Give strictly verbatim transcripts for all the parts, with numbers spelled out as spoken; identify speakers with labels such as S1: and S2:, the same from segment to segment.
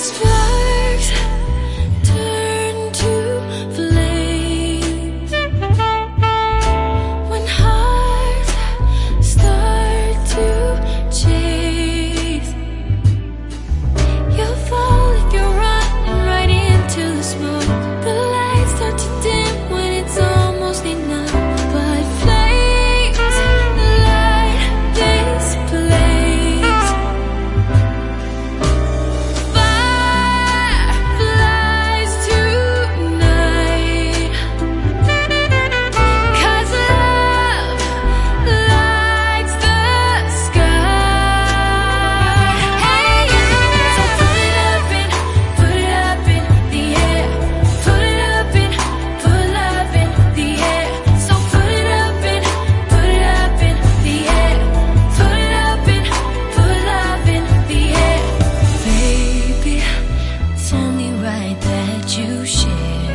S1: Sparks turn to flames when hearts start to chase. You'll fall if you run right into the smoke. The lights start to dim when it's almost enough. But flames light this place. Fireflies tonight, 'cause love lights the sky. Hey, so put it up in, put it up in the air. Put it up in, put love in the air. So put it up in, put it up in the air. Put it up in, put love in the air. Baby, it's only right that you share.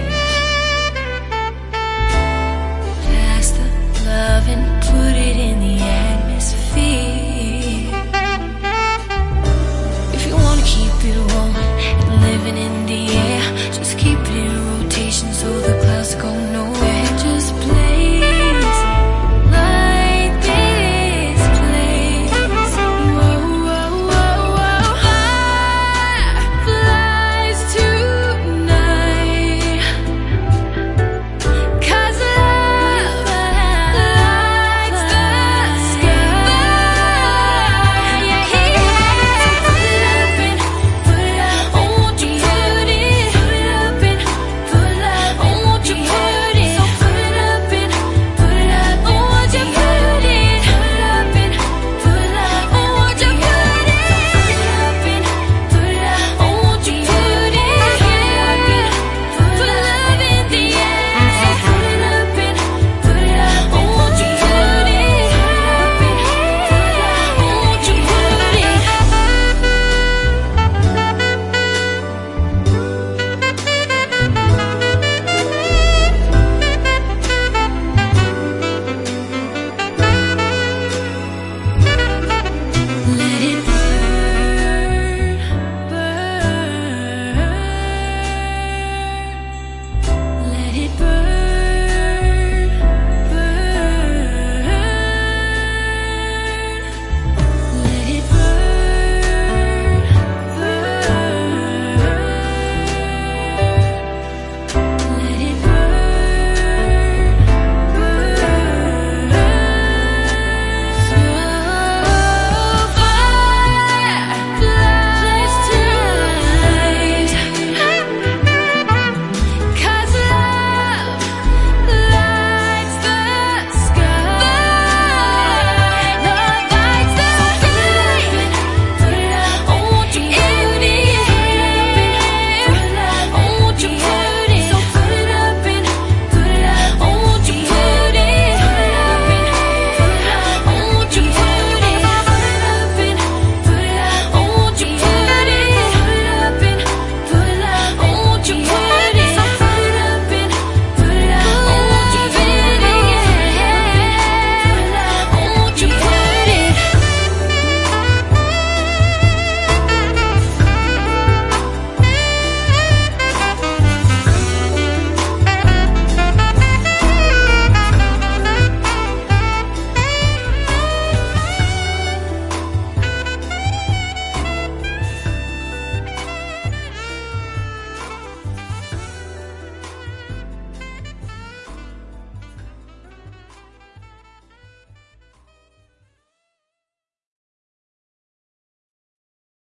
S1: Pass the love and put it in the atmosphere. If you wanna keep it warm and living in the air.